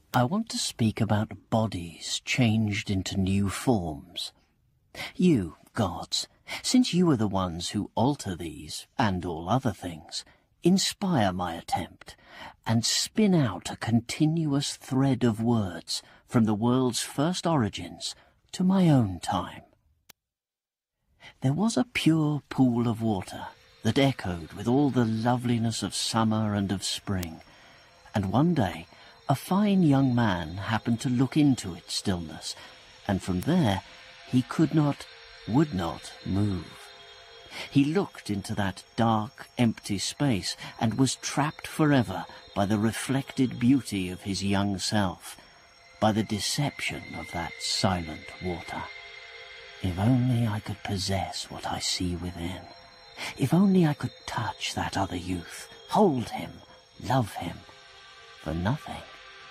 I want to speak about bodies changed into new forms. You, gods, since you are the ones who alter these, and all other things, inspire my attempt, and spin out a continuous thread of words from the world's first origins to my own time. There was a pure pool of water that echoed with all the loveliness of summer and of spring, and one day a fine young man happened to look into its stillness, and from there he could not, would not move. He looked into that dark, empty space and was trapped forever by the reflected beauty of his young self, by the deception of that silent water. If only I could possess what I see within. If only I could touch that other youth, hold him, love him. For nothing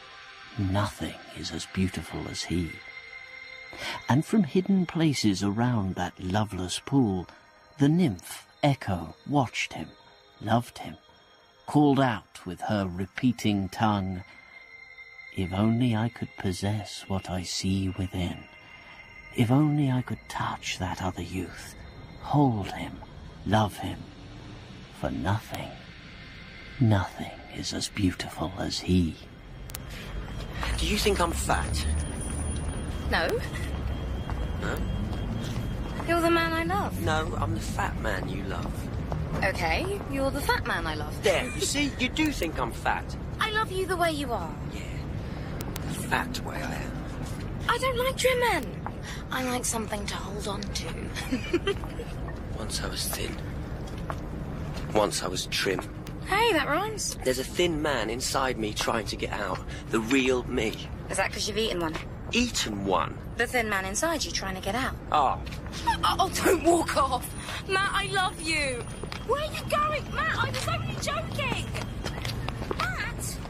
is as beautiful as he. And from hidden places around that loveless pool, the nymph Echo watched him, loved him, called out with her repeating tongue, if only I could possess what I see within. If only I could touch that other youth, hold him, love him. For nothing is as beautiful as he. Do you think I'm fat? No. No? You're the man I love. No, I'm the fat man you love. Okay, you're the fat man I love. There, you see, you do think I'm fat. I love you the way you are. Yeah, the fat way I am. I don't like trim men. I like something to hold on to. Once I was thin. Once I was trim. Hey, that rhymes. There's a thin man inside me trying to get out. The real me. Is that because you've eaten one? Eaten one? The thin man inside you trying to get out. Oh. Oh, don't walk off. Matt, I love you. Where are you going? Matt, I was only joking. Matt?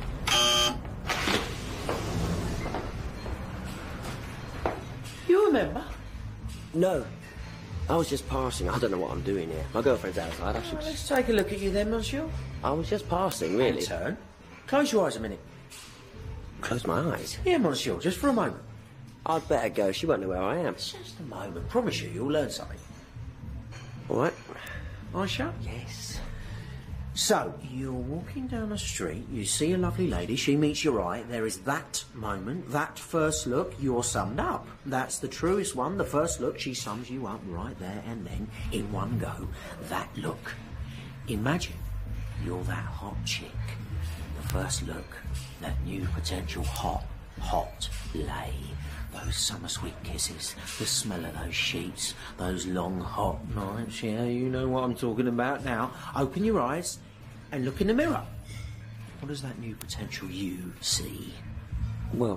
You remember? No. I was just passing. I don't know what I'm doing here. My girlfriend's outside. I should... Let's take a look at you then, monsieur. I was just passing, really. And turn. Close your eyes a minute. Close my eyes? Yeah, monsieur, just for a moment. I'd better go. She won't know where I am. Just a moment. Promise you'll learn something. All right. Aisha? Yes. So, you're walking down a street, you see a lovely lady, she meets your eye, there is that moment, that first look, you're summed up. That's the truest one, the first look, she sums you up right there and then, in one go, that look. Imagine you're that hot chick. The first look, that new potential hot lay. Those summer sweet kisses, the smell of those sheets, those long hot nights, yeah, you know what I'm talking about now. Open your eyes and look in the mirror. What does that new potential you see? Well...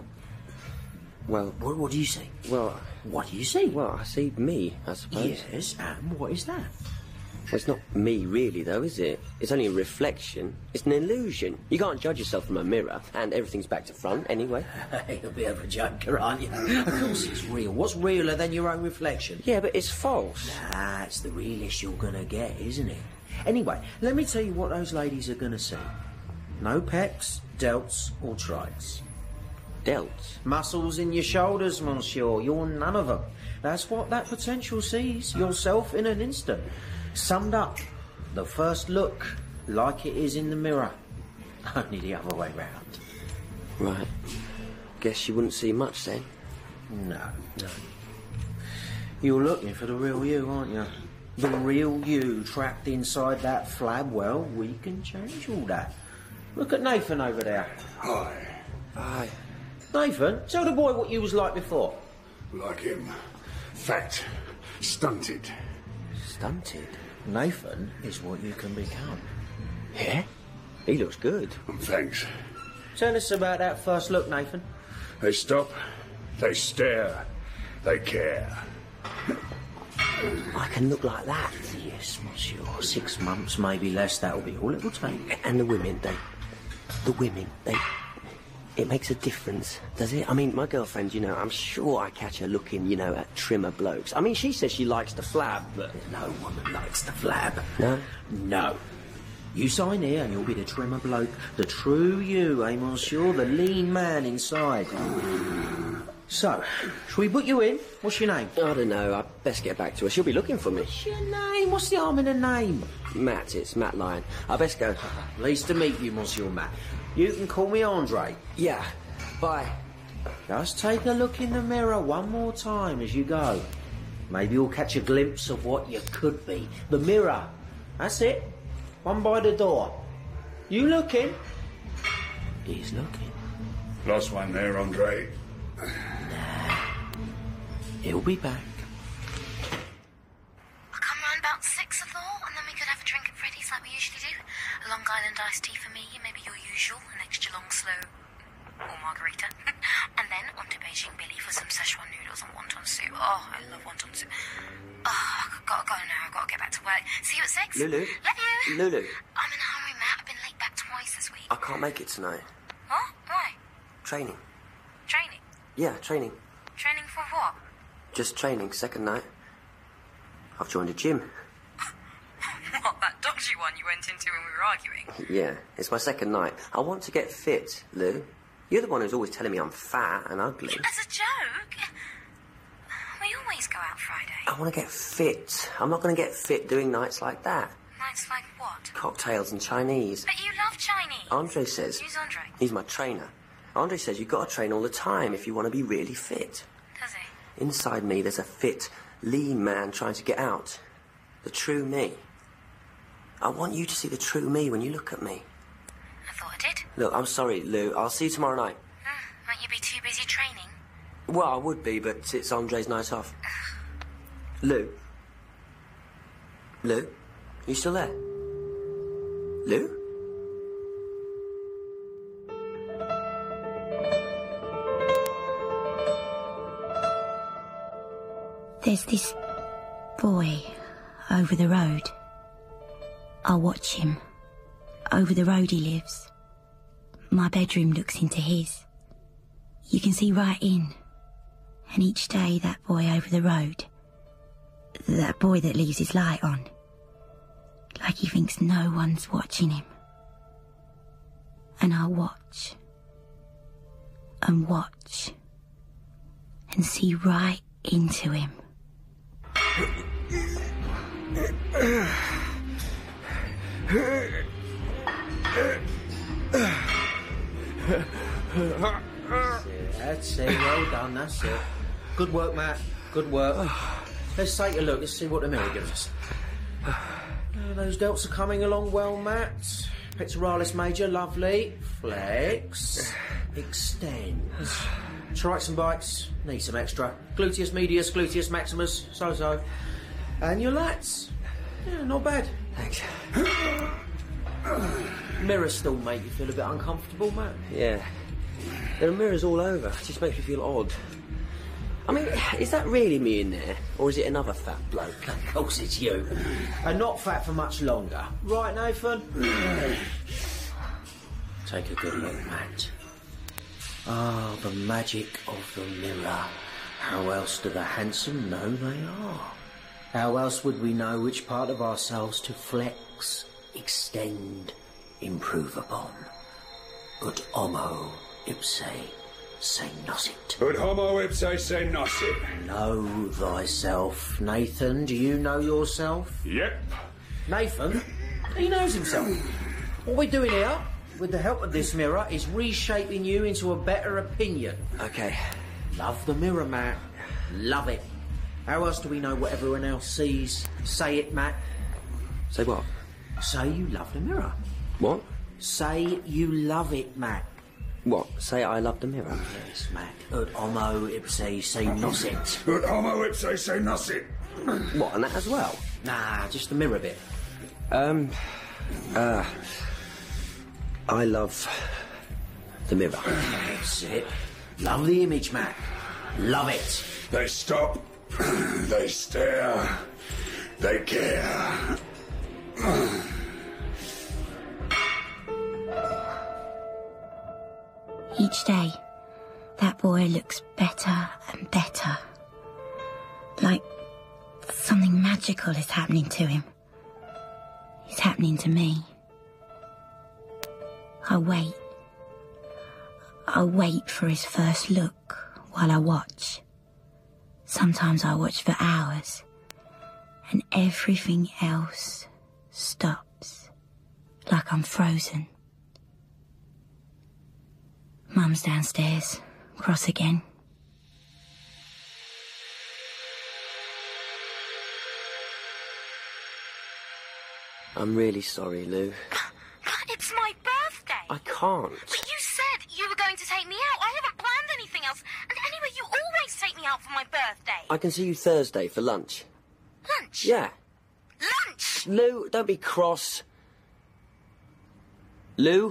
What do you see? Well... What do you see? Well, I see me, I suppose. Yes, and what is that? Well, it's not me, really, though, is it? It's only a reflection. It's an illusion. You can't judge yourself from a mirror, and everything's back to front, anyway. You're a bit of a joker, aren't you? Of course it's real. What's realer than your own reflection? Yeah, but it's false. That's the realest you're gonna get, isn't it? Anyway, let me tell you what those ladies are gonna see. No pecs, delts, or trites. Delts? Muscles in your shoulders, monsieur. You're none of them. That's what that potential sees. Yourself in an instant. Summed up, the first look, like it is in the mirror. Only the other way round. Right. Guess you wouldn't see much then. No. You're looking for the real you, aren't you? The real you trapped inside that flab. Well, we can change all that. Look at Nathan over there. Hi. Nathan, tell the boy what you was like before. Like him. Fat. Stunted. Stunted? Nathan is what you can become. Yeah? He looks good. Thanks. Tell us about that first look, Nathan. They stop. They stare. They care. I can look like that. Yes, monsieur. 6 months, maybe less. That'll be all it will take. And the women, it makes a difference, does it? I mean, my girlfriend, you know, I'm sure I catch her looking, you know, at trimmer blokes. I mean, she says she likes the flab, but... No woman likes the flab. No? No. You sign here and you'll be the trimmer bloke, the true you, eh, monsieur, the lean man inside. So, shall we put you in? What's your name? I don't know. I'd best get back to her. She'll be looking for me. What's your name? What's the harm in a name? Matt, it's Matt Lyon. I best go. Pleased to meet you, Monsieur Matt. You can call me Andre. Yeah. Bye. Just take a look in the mirror one more time as you go. Maybe you'll catch a glimpse of what you could be. The mirror. That's it. One by the door. You looking? He's looking. Lost one there, Andre. He'll be back. I'll come round about 6, I thought, and then we could have a drink at Freddy's like we usually do. A Long Island iced tea for me, maybe your usual, an extra long slow, or margarita. And then on to Beijing Billy for some Szechuan noodles and wonton soup. Oh, I love wonton soup. Oh, I've got to go now. I've got to get back to work. See you at 6. Lulu? Love you. Lulu? I'm in a hurry, Matt. I've been late back twice this week. I can't make it tonight. What? Why? Training. Training? Yeah, training. Training for what? Just training, second night. I've joined a gym. What, that dodgy one you went into when we were arguing? Yeah, it's my second night. I want to get fit, Lou. You're the one who's always telling me I'm fat and ugly. As a joke? We always go out Friday. I want to get fit. I'm not going to get fit doing nights like that. Nights like what? Cocktails and Chinese. But you love Chinese. Andre says... Who's Andre? He's my trainer. Andre says you've got to train all the time if you want to be really fit. Does he? Inside me, there's a fit, lean man trying to get out. The true me. I want you to see the true me when you look at me. I thought I did. Look, I'm sorry, Lou. I'll see you tomorrow night. Might you be too busy training? Well, I would be, but it's Andre's night off. Lou? Lou? You still there? Lou? There's this boy over the road. I'll watch him. Over the road he lives. My bedroom looks into his. You can see right in. And each day that boy over the road, that boy that leaves his light on, like he thinks no one's watching him. And I'll watch and watch and see right into him. That's it, well done, that's it. Good work, Matt, good work. Let's take a look, let's see what the mirror gives us. Those delts are coming along well, Matt. Pectoralis major, lovely. Flex. Extend. Trites and bites, need some extra. Gluteus medius, gluteus maximus, so-so. And your lats. Yeah, not bad. Thanks. Mirrors still make you feel a bit uncomfortable, Matt? Yeah. There are mirrors all over. It just makes me feel odd. I mean, is that really me in there? Or is it another fat bloke? Of course it's you. And not fat for much longer. Right, Nathan? Take a good look, Matt. Ah, the magic of the mirror. How else do the handsome know they are? How else would we know which part of ourselves to flex, extend, improve upon? Ut homo ipse se nocit. Ut homo ipse se nocit. Know thyself. Nathan, do you know yourself? Yep. Nathan, he knows himself. What we're doing here, with the help of this mirror, is reshaping you into a better opinion. Okay. Love the mirror, Matt. Love it. How else do we know what everyone else sees? Say it, Matt. Say what? Say you love the mirror. What? Say you love it, Matt. What? Say I love the mirror? Yes, Matt. Ut homo ipse se nocit. Ut homo ipse se nocit. What, and that as well? Nah, just the mirror bit. I love the mirror. That's it. Love the image, Matt. Love it. They stop. They stare. They care. Each day, that boy looks better and better. Like something magical is happening to him. It's happening to me. I wait. I wait for his first look while I watch. Sometimes I watch for hours, and everything else stops, like I'm frozen. Mum's downstairs, cross again. I'm really sorry, Lou. But it's my birthday. I can't. But you said you were going to take me out. I haven't planned anything else. And anyway, you always take me out for my birthday. I can see you Thursday for lunch. Lunch? Yeah. Lunch? Lou, don't be cross. Lou?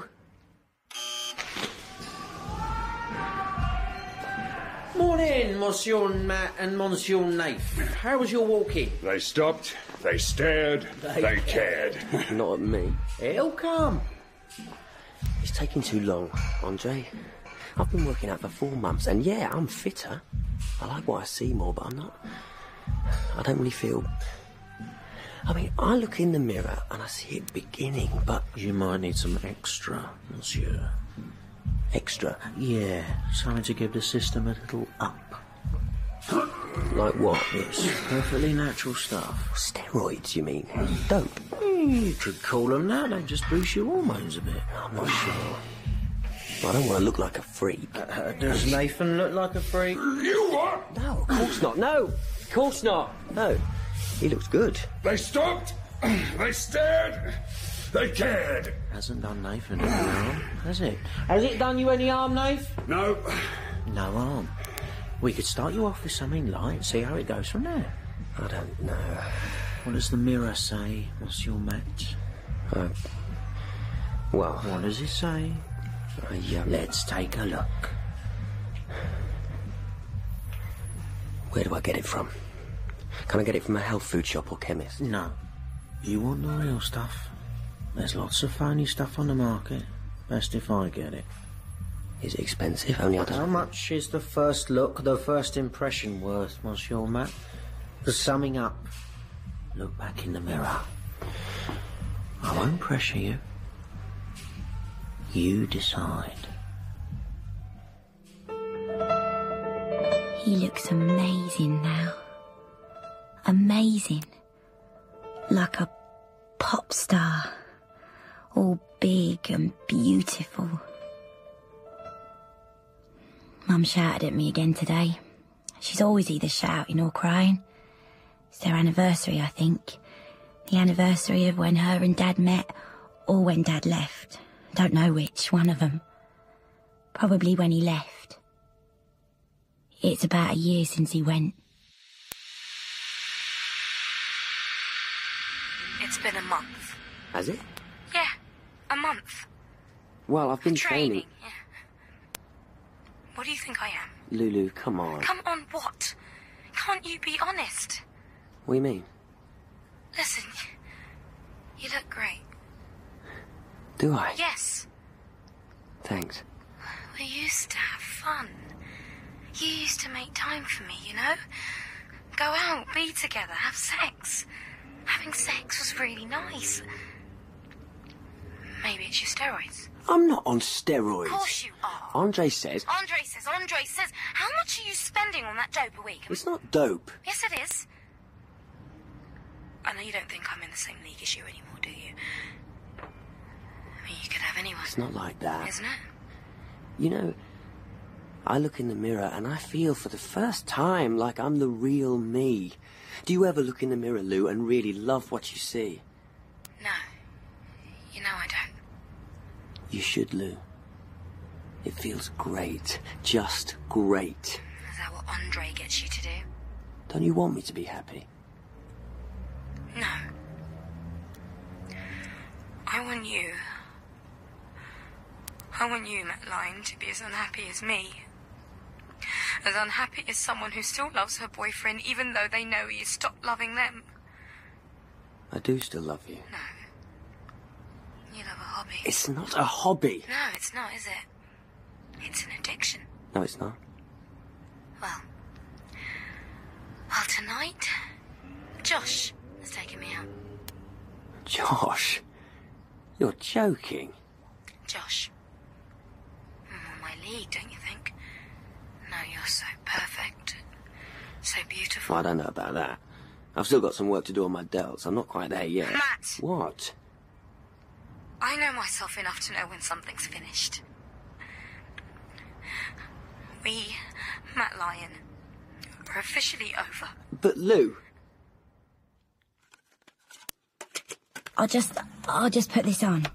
Morning, Monsieur Matt and Monsieur Nath. How was your walking? They stopped, they stared, they cared. Not at me. It'll come. It's taking too long, Andre. I've been working out for 4 months, and yeah, I'm fitter. I like what I see more, but I don't really feel... I mean, I look in the mirror and I see it beginning, but... You might need some extra, Monsieur. Extra? Yeah, something to give the system a little up. Like what? It's perfectly natural stuff. Steroids, you mean? Dope? You could call them that. They just boost your hormones a bit. I'm not sure. I don't want to look like a freak. Does Nathan look like a freak? You what? No, of course not. No, of course not. No, he looks good. They stopped, they stared, they cared. Hasn't done Nathan any harm, has it? Has it done you any harm, Nath? No, No harm. We could start you off with something light, see how it goes from there. I don't know. What does the mirror say, Monsieur Matt? Well, What does it say? Let's take a look. where do I get it from? Can I get it from a health food shop or chemist? No. You want the real stuff? There's lots of phony stuff on the market. Best if I get it. Is it expensive? Only I How don't... much is the first look, the first impression worth, Monsieur Matt? The summing up. Look back in the mirror. I won't pressure you. You decide. He looks amazing now. Amazing. Like a pop star. All big and beautiful. Mum shouted at me again today. She's always either shouting or crying. It's their anniversary, I think. The anniversary of when her and Dad met, or when Dad left. Don't know which, one of them. Probably when he left. It's about a year since he went. It's been a month. Has it? Yeah, a month. Well, I've been Training, yeah. What do you think I am? Lulu, come on. Come on, what? Can't you be honest? What do you mean? Listen, you look great. Do I? Yes. Thanks. We used to have fun. You used to make time for me, you know? Go out, be together, have sex. Having sex was really nice. Maybe it's your steroids. I'm not on steroids. Of course you are. Andre says... Andre says, how much are you spending on that dope a week? It's not dope. Yes, it is. I know you don't think I'm in the same league as you anymore, do you? I mean, you could have anyone. It's not like that. Isn't it? You know, I look in the mirror and I feel for the first time like I'm the real me. Do you ever look in the mirror, Lou, and really love what you see? No. You know I don't. You should, Lou. It feels great. Just great. Is that what Andre gets you to do? Don't you want me to be happy? No. I want you, Matt Lyne, to be as unhappy as me. As unhappy as someone who still loves her boyfriend even though they know he has stopped loving them. I do still love you. No. You love a hobby. It's not a hobby. No, it's not, is it? It's an addiction. No, it's not. Well, tonight, Josh has taken me out. Josh, you're joking. Josh? On my league, don't you think? No, you're so perfect. So beautiful. Well, I don't know about that. I've still got some work to do on my delts. I'm not quite there yet. Matt! What? I know myself enough to know when something's finished. We, Matt Lyon, are officially over. But Lou... I'll just put this on.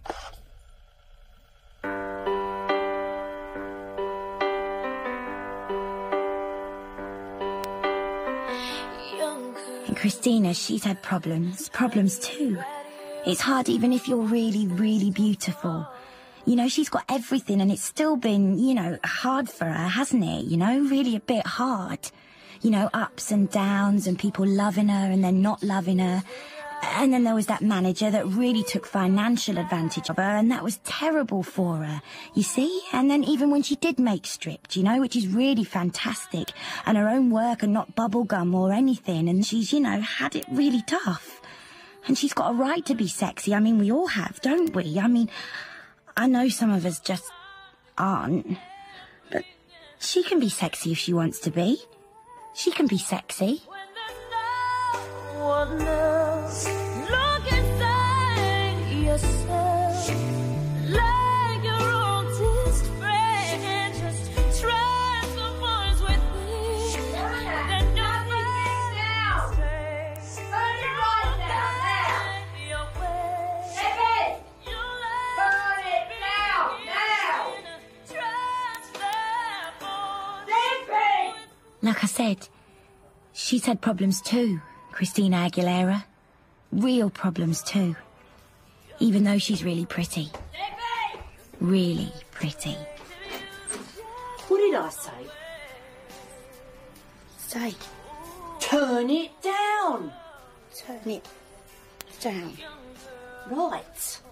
And Christina, she's had problems too. It's hard even if you're really, really beautiful. You know, she's got everything and it's still been, you know, hard for her, hasn't it? You know, really a bit hard. You know, ups and downs and people loving her and then not loving her. And then there was that manager that really took financial advantage of her, and that was terrible for her, you see? And then even when she did make stripped, you know, which is really fantastic, and her own work and not bubblegum or anything, and she's, you know, had it really tough. And she's got a right to be sexy. I mean, we all have, don't we? I mean, I know some of us just aren't, but she can be sexy if she wants to be. She can be sexy. Look inside yourself, like your oldest friend. Just try some points with me. Then nothing now. Turn your right down now. David, turn it now. David. Like I said, she's had problems too, Christina Aguilera. Real problems too. Even though she's really pretty. Really pretty. What did I say? Say, Turn it down. turn it down. Right.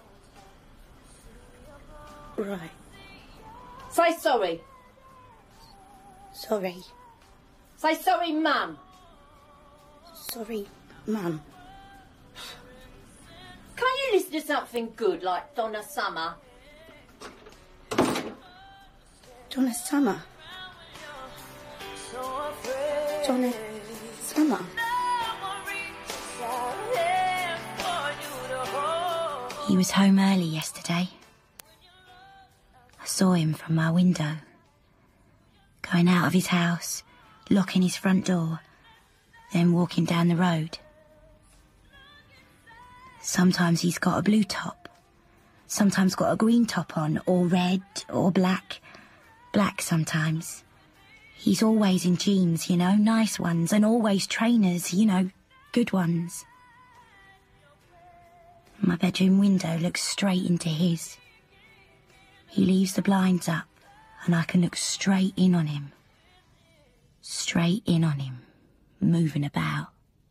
Right. Say sorry. Sorry. Say sorry, Mum. Sorry, Mum. Can you listen to something good like Donna Summer? Donna Summer. Donna Summer. He was home early yesterday. I saw him from my window. Going out of his house, locking his front door, then walking down the road. Sometimes he's got a blue top, sometimes got a green top on, or red, or black. Black sometimes. He's always in jeans, you know, nice ones, and always trainers, you know, good ones. My bedroom window looks straight into his. He leaves the blinds up, and I can look straight in on him. Straight in on him, moving about.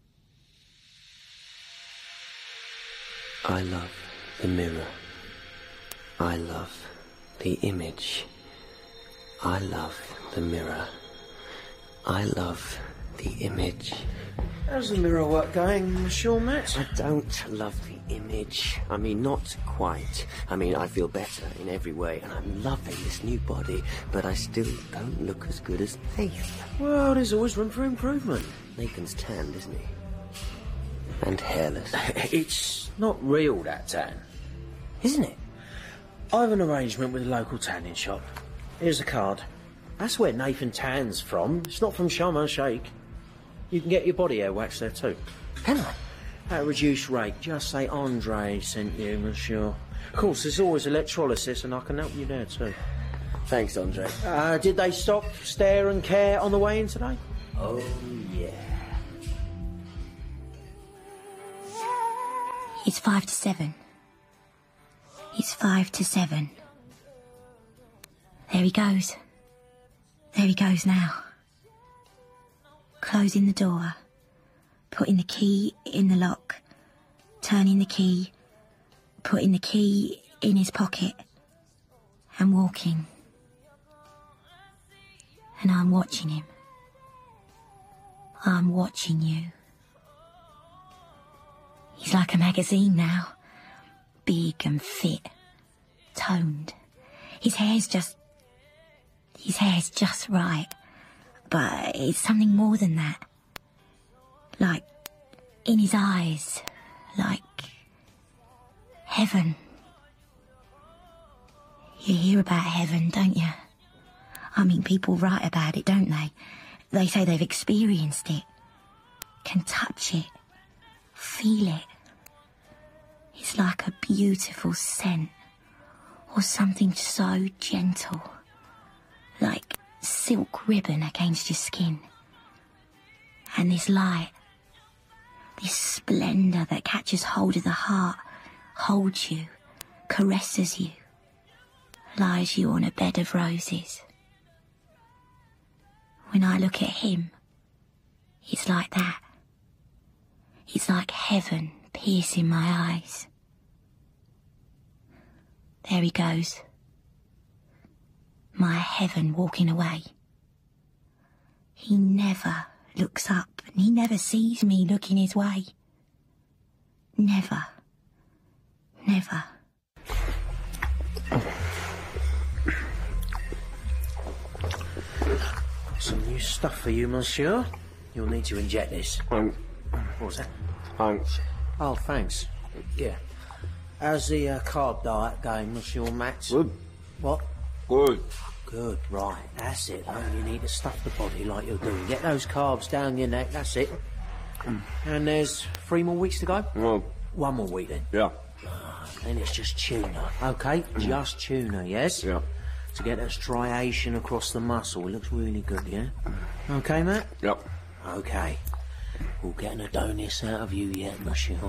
I love the mirror. I love the image. I love the mirror. I love the image. How's the mirror work going, Monsieur Matt? I don't love the image. I mean, not quite. I mean, I feel better in every way, and I'm loving this new body, but I still don't look as good as Nathan. Well, there's always room for improvement. Nathan's tanned, isn't he? And hairless. It's not real, that tan. Isn't it? I have an arrangement with a local tanning shop. Here's a card. That's where Nathan tans from. It's not from Sharm el-Sheikh. You can get your body hair waxed there too. Can I? At a reduced rate. Just say Andre sent you, monsieur. Of course, there's always electrolysis, and I can help you there too. Thanks, Andre. Did they stop, stare and care on the way in today? Oh, yeah. It's 5 to 7. It's 5 to 7. There he goes. There he goes now. Closing the door, putting the key in the lock, turning the key, putting the key in his pocket, and walking. And I'm watching him. I'm watching you. He's like a magazine now. Big and fit. Toned. His hair's just right. But it's something more than that. Like, in his eyes, like heaven. You hear about heaven, don't you? I mean, people write about it, don't they? They say they've experienced it, can touch it, feel it. It's like a beautiful scent, or something so gentle, like silk ribbon against your skin. And this light, this splendour that catches hold of the heart, holds you, caresses you, lies you on a bed of roses. When I look at him, it's like that. It's like heaven piercing my eyes. There he goes. My heaven walking away. He never looks up and he never sees me looking his way. Never. Never. Some new stuff for you, monsieur. You'll need to inject this. What was that? Thanks. Oh, thanks. Yeah. How's the carb diet going, Monsieur Max? Good. What? Good. Good, right. That's it. Oh, you need to stuff the body like you're doing. Get those carbs down your neck, that's it. And there's 3 more weeks to go? Well, 1 more week then? yeah. Then it's just tuna, okay? Just tuna, yes? Yeah. To get that striation across the muscle. It looks really good, yeah? Okay, Matt? Yep. Okay. We'll get an Adonis out of you yet, monsieur.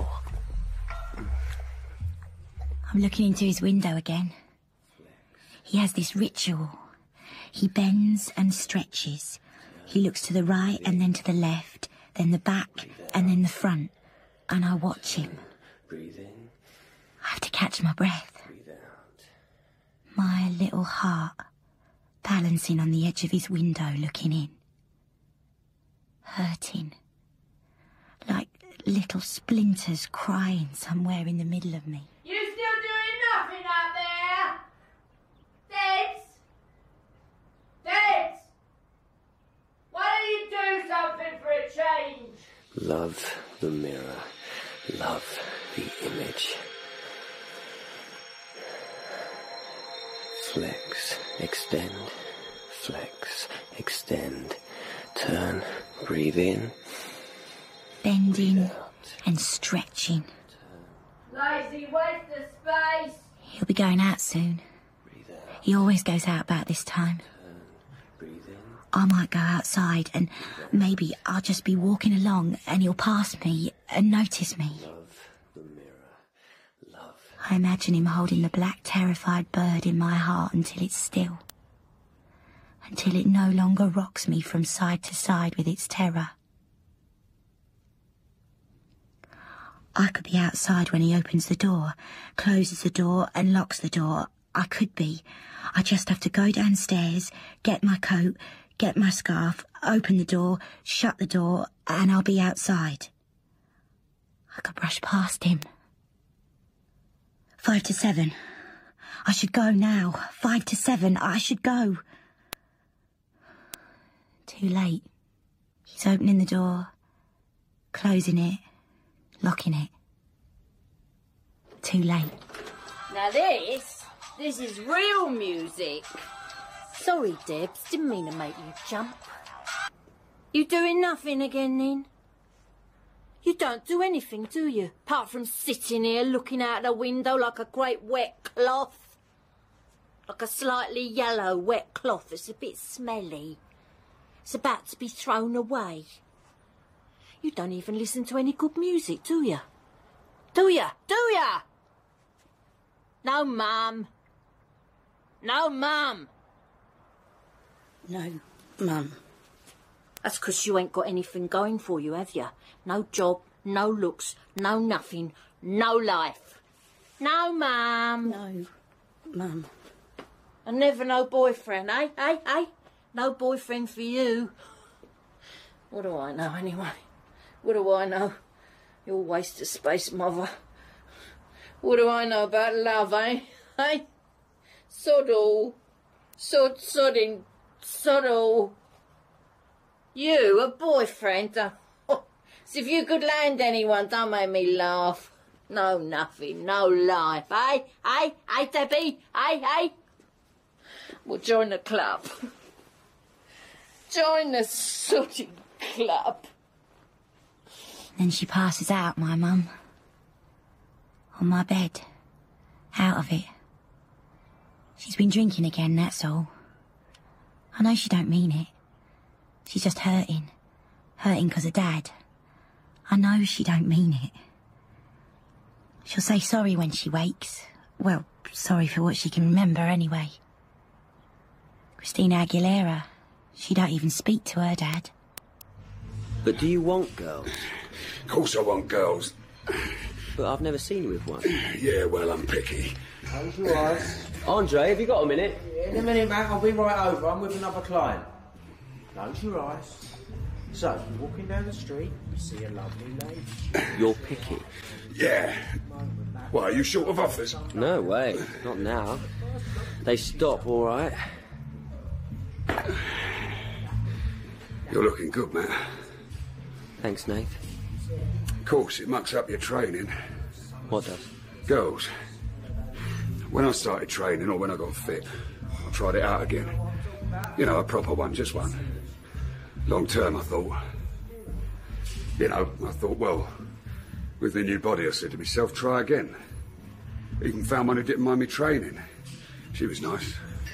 I'm looking into his window again. He has this ritual. He bends and stretches. He looks to the right and then to the left, then the back and then the front. And I watch him. Breathe in. I have to catch my breath. Breathe out. My little heart balancing on the edge of his window looking in. Hurting. Like little splinters crying somewhere in the middle of me. You still doing nothing out there? Debs? Debs? Why don't you do something for a change? Love the mirror. Love the image. Flex, extend, flex, extend, turn, breathe in. Bending and stretching. Lazy waste of space. He'll be going out soon. He always goes out about this time. I might go outside and maybe I'll just be walking along and he'll pass me and notice me. I imagine him holding the black terrified bird in my heart until it's still. Until it no longer rocks me from side to side with its terror. I could be outside when he opens the door, closes the door and locks the door. I could be. I just have to go downstairs, get my coat, get my scarf, open the door, shut the door, and I'll be outside. I could brush past him. 5 to 7. I should go now. 5 to 7. I should go. Too late. He's opening the door, closing it, locking it. Too late. Now this is real music. Sorry, Debs, didn't mean to make you jump. You doing nothing again, then? You don't do anything, do you? Apart from sitting here looking out the window like a great wet cloth. Like a slightly yellow wet cloth that's a bit smelly. It's about to be thrown away. You don't even listen to any good music, do you? Do you? Do you? No, Mum. No, Mum. No, Mum. That's 'cause you ain't got anything going for you, have you? No job, no looks, no nothing, no life. No, Mum. No, Mum. And never no boyfriend, eh? No boyfriend for you. What do I know, anyway? What do I know? You're a waste of space, Mother. What do I know about love, eh? Soddle. Sodding. Soddle. You, a boyfriend? Oh, as if you could land anyone, don't make me laugh. No nothing, no life, eh? Eh, Debbie? Eh? Well, join the club. Join the sooty club. Then she passes out, my mum. On my bed. Out of it. She's been drinking again, that's all. I know she don't mean it. She's just hurting. Hurting 'cause of Dad. I know she don't mean it. She'll say sorry when she wakes. Well, sorry for what she can remember anyway. Christina Aguilera, she don't even speak to her dad. But do you want girls? Of course I want girls. But I've never seen you with one. Yeah, well, I'm picky. Close your eyes. Andre, have you got a minute? In a minute, Mac, I'll be right over. I'm with another client. Close your eyes. So, you're walking down the street, you see a lovely lady. You're picky. Yeah. Why, are you short of offers? No way, not now. They stop, all right. You're looking good, man. Thanks, Nate. Of course, it mucks up your training. What does? Girls. When I started training, or when I got fit, I tried it out again. You know, a proper one, just one. Long term, I thought. You know, I thought, well, with the new body, I said to myself, try again. Even found one who didn't mind me training. She was nice.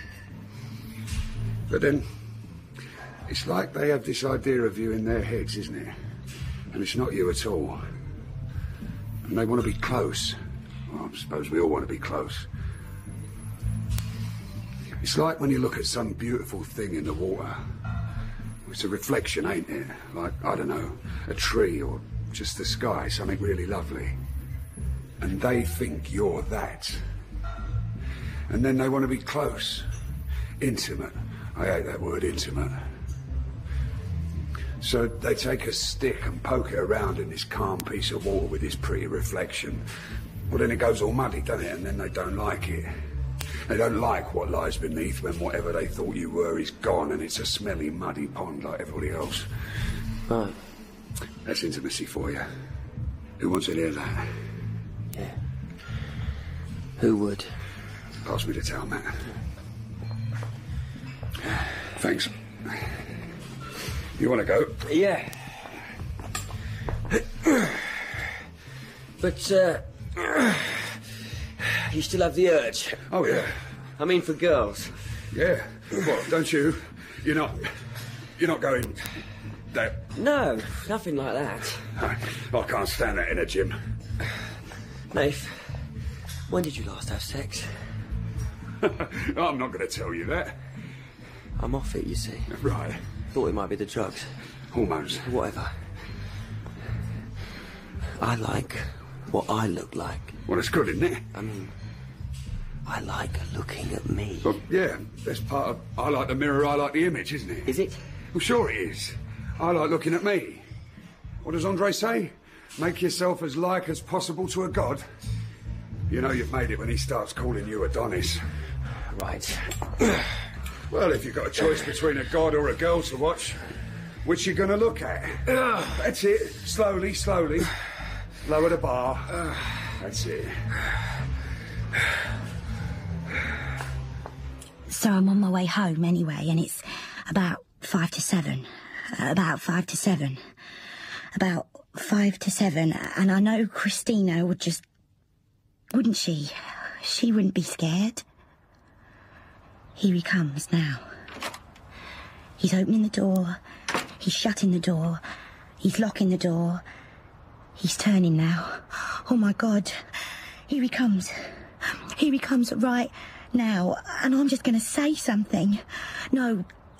But then, it's like they have this idea of you in their heads, isn't it? And it's not you at all. And they want to be close. Well, I suppose we all want to be close. It's like when you look at some beautiful thing in the water. It's a reflection, ain't it? Like, I don't know, a tree or just the sky, something really lovely. And they think you're that. And then they want to be close. Intimate. I hate that word, intimate. So they take a stick and poke it around in this calm piece of water with this pretty reflection. Well, then it goes all muddy, doesn't it? And then they don't like it. They don't like what lies beneath when whatever they thought you were is gone and it's a smelly, muddy pond like everybody else. Right. That's intimacy for you. Who wants to hear that? Yeah. Who would? Pass me the towel, Matt. Thanks. You want to go? Yeah. But, you still have the urge? Oh, yeah. I mean, for girls. Yeah. What, don't you? You're not going... that... No, nothing like that. I can't stand that in a gym. Nath, when did you last have sex? I'm not going to tell you that. I'm off it, you see. Right. Thought it might be the drugs. Hormones. Whatever. I like what I look like. Well, it's good, isn't it? I mean, I like looking at me. Well, yeah, that's part of... I like the mirror, I like the image, isn't it? Is it? Well, sure it is. I like looking at me. What does Andre say? Make yourself as like as possible to a god. You know you've made it when he starts calling you Adonis. Right. Well, if you've got a choice between a god or a girl to watch, which you going to look at? That's it. Slowly, slowly. Lower the bar. That's it. So I'm on my way home anyway, and it's about 5 to 7. About 5 to 7. About 5 to 7, and I know Christina would just... Wouldn't she? She wouldn't be scared. Here he comes now. He's opening the door. He's shutting the door. He's locking the door. He's turning now. Oh, my God. Here he comes. Here he comes right now. And I'm just going to say something. No.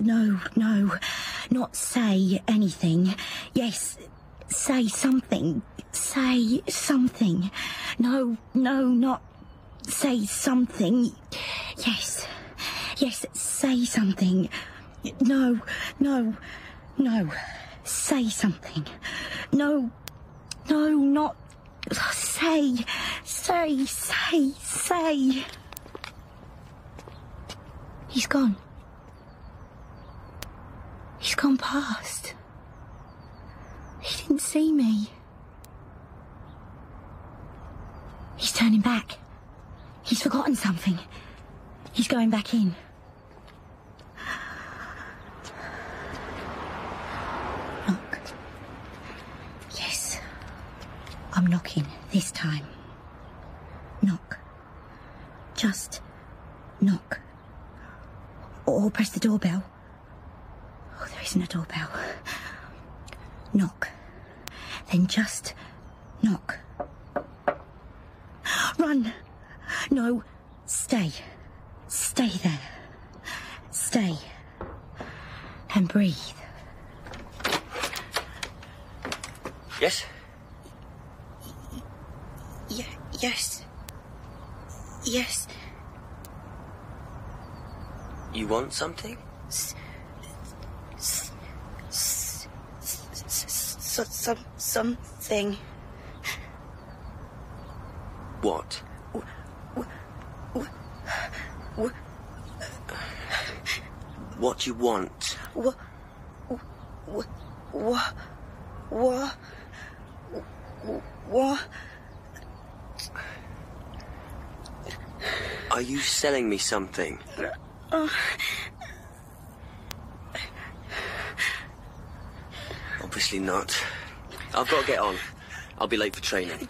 Not say anything. Yes, say something. Say something. No, not say something. Yes, say something. No, say something. No, not say. He's gone. He's gone past. He didn't see me. He's turning back. He's forgotten something. He's going back in. Knock. Yes. I'm knocking this time. Knock. Just knock. Or press the doorbell. Oh, there isn't a doorbell. Knock. Then just knock. Run! No, stay. Stay there. Stay. And breathe. Yes? Yes. Yes. You want something? Something. What? What you want? What? Are you selling me something? Obviously not. I've got to get on. I'll be late for training.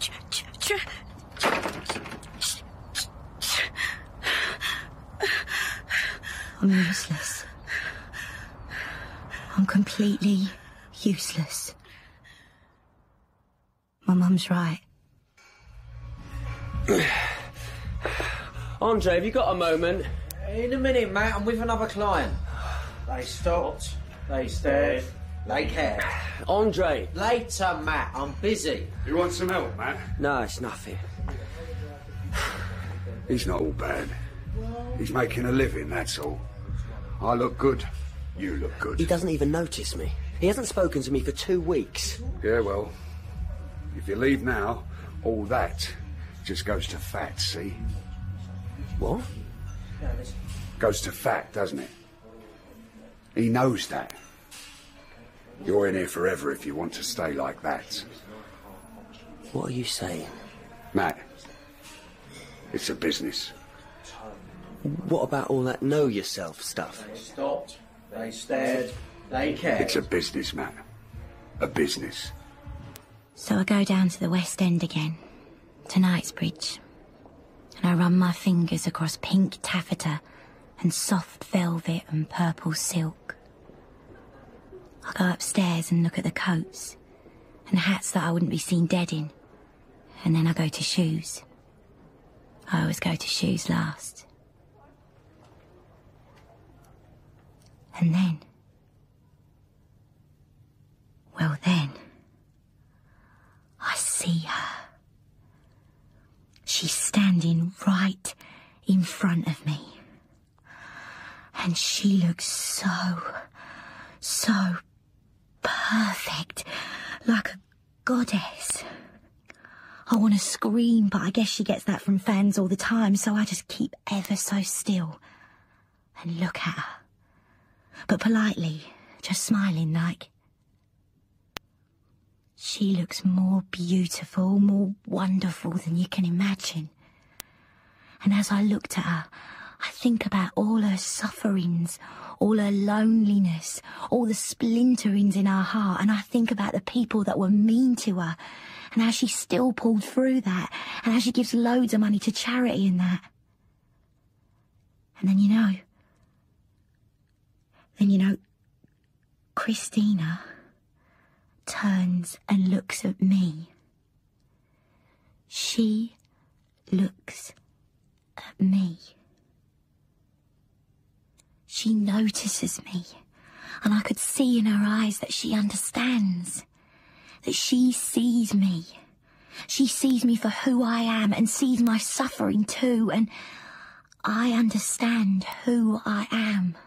I'm useless. I'm completely useless. My mum's right. Andre, have you got a moment? In a minute, Matt. I'm with another client. They stopped. They stared. They cared. Andre! Later, Matt. I'm busy. You want some help, Matt? No, it's nothing. He's not all bad. He's making a living, that's all. I look good. You look good. He doesn't even notice me. He hasn't spoken to me for 2 weeks. Yeah, well, if you leave now, all that just goes to fat, see? What? Goes to fat, doesn't it? He knows that. You're in here forever if you want to stay like that. What are you saying? Matt, it's a business. What about all that know yourself stuff? They stopped. They stared. They cared. It's a business, Matt. A business. So I go down to the West End again, to Knightsbridge, and I run my fingers across pink taffeta and soft velvet and purple silk. I go upstairs and look at the coats and hats that I wouldn't be seen dead in, and then I go to shoes. I always go to shoes last. And then... well then... I see her. She's standing right in front of me. And she looks so perfect, like a goddess. I want to scream, but I guess she gets that from fans all the time, so I just keep ever so still and look at her. But politely, just smiling like... She looks more beautiful, more wonderful than you can imagine. And as I looked at her, I think about all her sufferings, all her loneliness, all the splinterings in her heart, and I think about the people that were mean to her, and how she still pulled through that, and how she gives loads of money to charity and that. And then, you know, Christina turns and looks at me. She looks at me. She notices me, and I could see in her eyes that she understands, that she sees me. She sees me for who I am and sees my suffering too, and I understand who I am.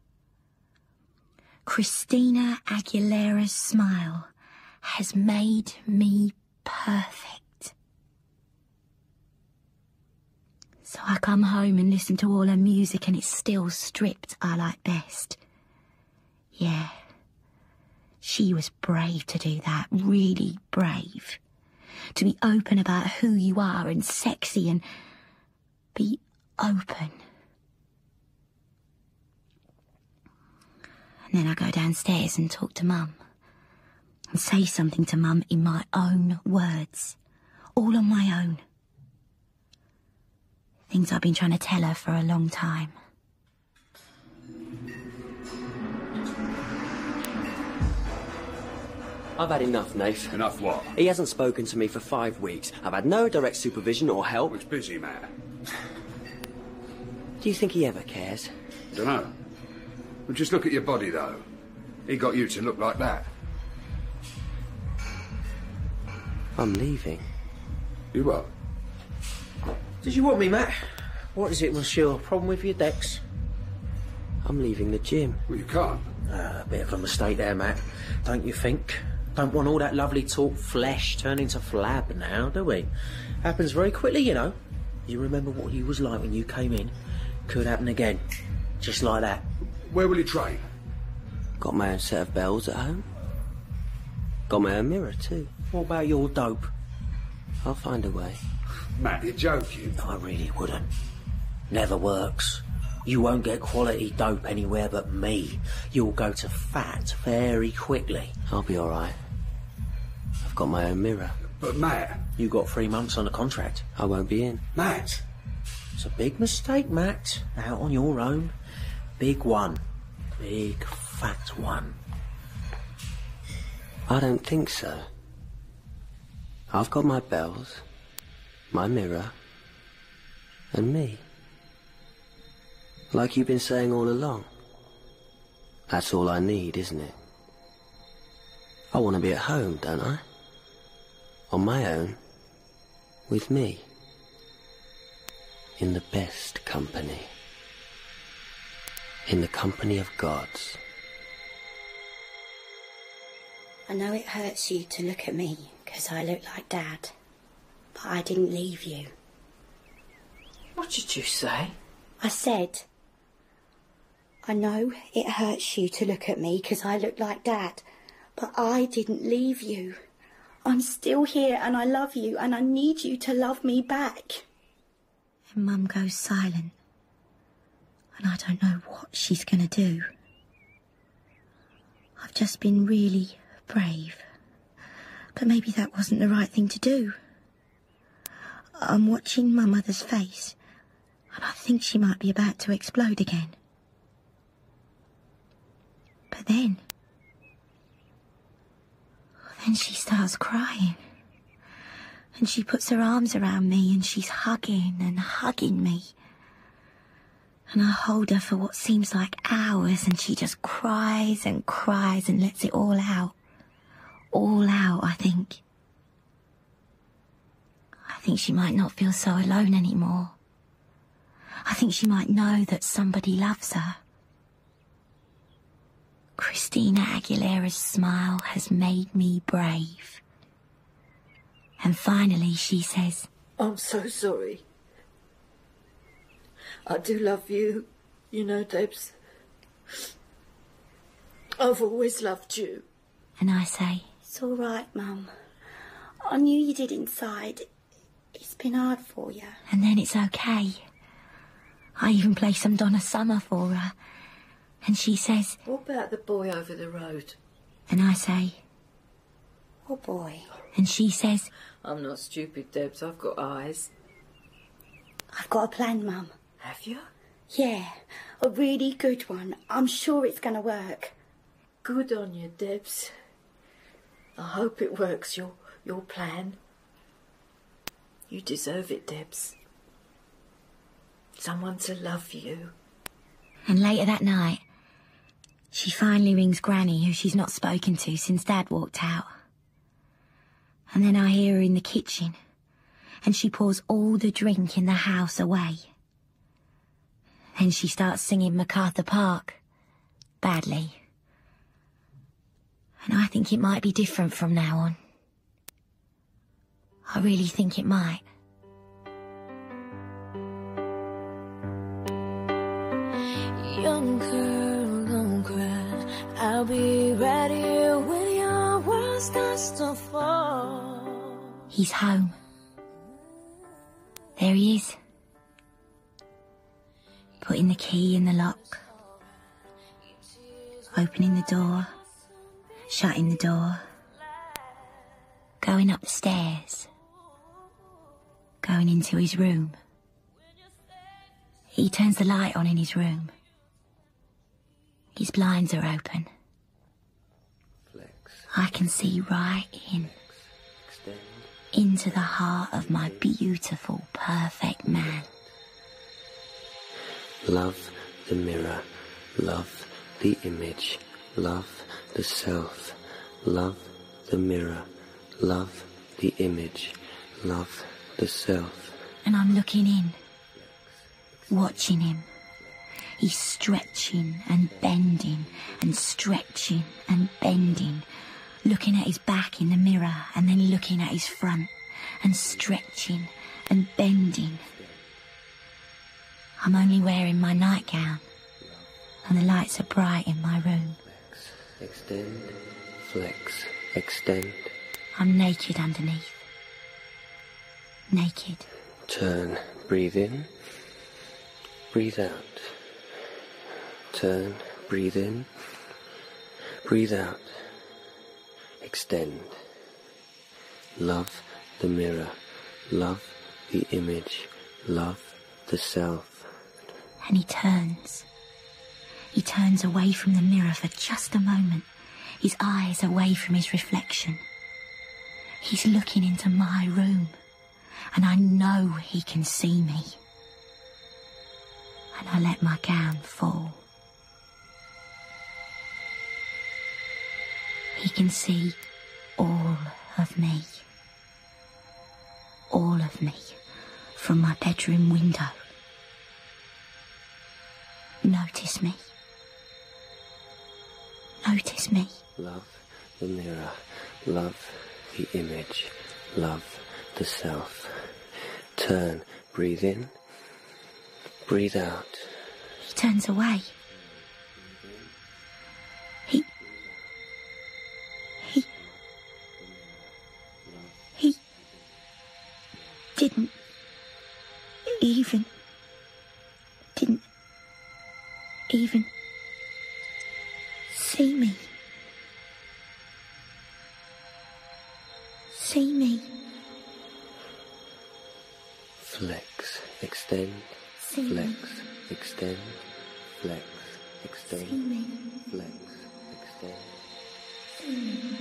Christina Aguilera's smile has made me perfect. So I come home and listen to all her music and it's still stripped I like best. Yeah. She was brave to do that, really brave. To be open about who you are and sexy and be open. And then I go downstairs and talk to Mum. And say something to Mum in my own words. All on my own. Things I've been trying to tell her for a long time. I've had enough, Nath. Enough what? He hasn't spoken to me for 5 weeks. I've had no direct supervision or help. It's busy, Matt. Do you think he ever cares? Dunno. Well, just look at your body, though. He got you to look like that. I'm leaving. You what? Did you want me, Matt? What is it, monsieur? Problem with your decks? I'm leaving the gym. Well, you can't. A bit of a mistake there, Matt. Don't you think? Don't want all that lovely talk flesh turn into flab now, do we? Happens very quickly, you know. You remember what you was like when you came in? Could happen again. Just like that. Where will you train? Got my own set of bells at home. Got my own mirror, too. What about your dope? I'll find a way. Matt, you're joking. I really wouldn't. Never works. You won't get quality dope anywhere but me. You'll go to fat very quickly. I'll be all right. I've got my own mirror. But Matt... You got 3 months on the contract. I won't be in. Matt! It's a big mistake, Matt. Out on your own. Big one. Big fat one. I don't think so. I've got my bells, my mirror, and me. Like you've been saying all along. That's all I need, isn't it? I want to be at home, don't I? On my own. With me. In the best company. In the company of gods. I know it hurts you to look at me because I look like Dad, but I didn't leave you. What did you say? I said, I know it hurts you to look at me because I look like Dad, but I didn't leave you. I'm still here and I love you and I need you to love me back. And Mum goes silent, and I don't know what she's going to do. I've just been really brave, but maybe that wasn't the right thing to do. I'm watching my mother's face, and I think she might be about to explode again. But then she starts crying, and she puts her arms around me, and she's hugging and hugging me. And I hold her for what seems like hours, and she just cries and cries and lets it all out. All out, I think. I think she might not feel so alone anymore. I think she might know that somebody loves her. Christina Aguilera's smile has made me brave. And finally she says, I'm so sorry. I do love you, you know, Debs. I've always loved you. And I say, it's all right, Mum. I knew you did inside. It's been hard for you. And then it's okay. I even play some Donna Summer for her. And she says, What about the boy over the road? And I say, what boy? And she says, I'm not stupid, Debs. I've got eyes. I've got a plan, Mum. Have you? Yeah, a really good one. I'm sure it's going to work. Good on you, Debs. I hope it works, your plan. You deserve it, Debs. Someone to love you. And later that night, she finally rings Granny, who she's not spoken to since Dad walked out. And then I hear her in the kitchen, and she pours all the drink in the house away. Then she starts singing MacArthur Park, badly. And I think it might be different from now on. I really think it might. Young girl, don't cry. I'll be right here when your world starts to fall. He's home. There he is. Putting the key in the lock. Opening the door. Shutting the door. Going up the stairs. Going into his room. He turns the light on in his room. His blinds are open. I can see right in. Into the heart of my beautiful, perfect man. Love the mirror. Love the image. Love the self. Love the mirror. Love the image. Love the self. And I'm looking in. Watching him. He's stretching and bending and stretching and bending, looking at his back in the mirror and then looking at his front and stretching and bending. I'm only wearing my nightgown and the lights are bright in my room. Extend, flex, extend. I'm naked underneath. Naked. Turn, breathe in, breathe out. Turn, breathe in, breathe out. Extend. Love the mirror. Love the image. Love the self. And he turns. He turns away from the mirror for just a moment, his eyes away from his reflection. He's looking into my room, and I know he can see me. And I let my gown fall. He can see all of me. All of me from my bedroom window. Notice me. Notice me. Love the mirror. Love the image. Love the self. Turn, breathe in, breathe out. He turns away. He didn't even see me. See me. Flex, extend, See flex, me. extend, flex, extend, See me. flex, extend. See me.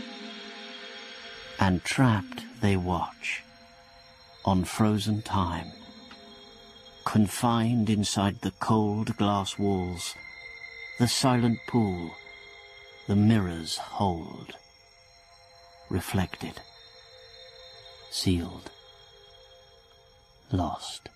And trapped they watch, on frozen time, confined inside the cold glass walls, the silent pool, the mirrors hold, reflected, sealed, lost.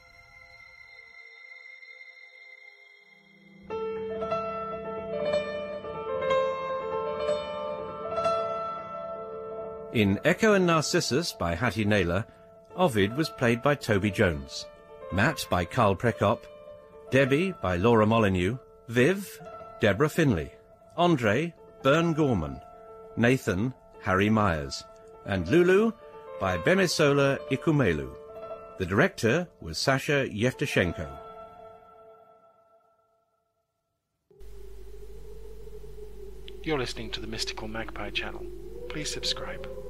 In Echo and Narcissus by Hattie Naylor, Ovid was played by Toby Jones, Matt by Carl Prekop, Debbie by Laura Molyneux, Viv, Deborah Finley, Andre, Bern Gorman, Nathan, Harry Myers, and Lulu by Bemisola Ikumelu. The director was Sasha Yevtushenko. You're listening to the Mystical Magpie channel. Please subscribe.